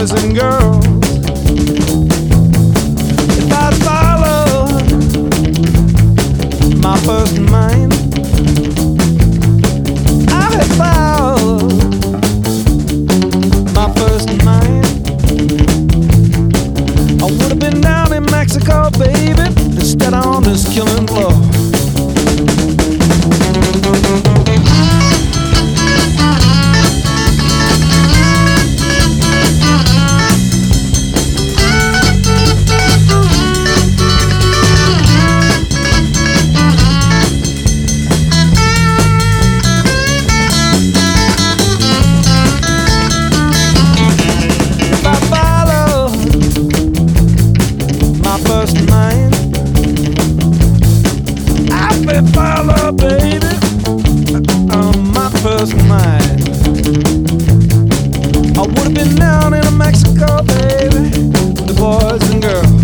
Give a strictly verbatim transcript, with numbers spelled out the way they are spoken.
boys and girls. If I followed my first mind, I had followed my first mind, I would have been down in Mexico, baby, instead on this killing floor. First mind, I've been followed, baby, on my first mind. I would have been down in Mexico, baby, with the boys and girls.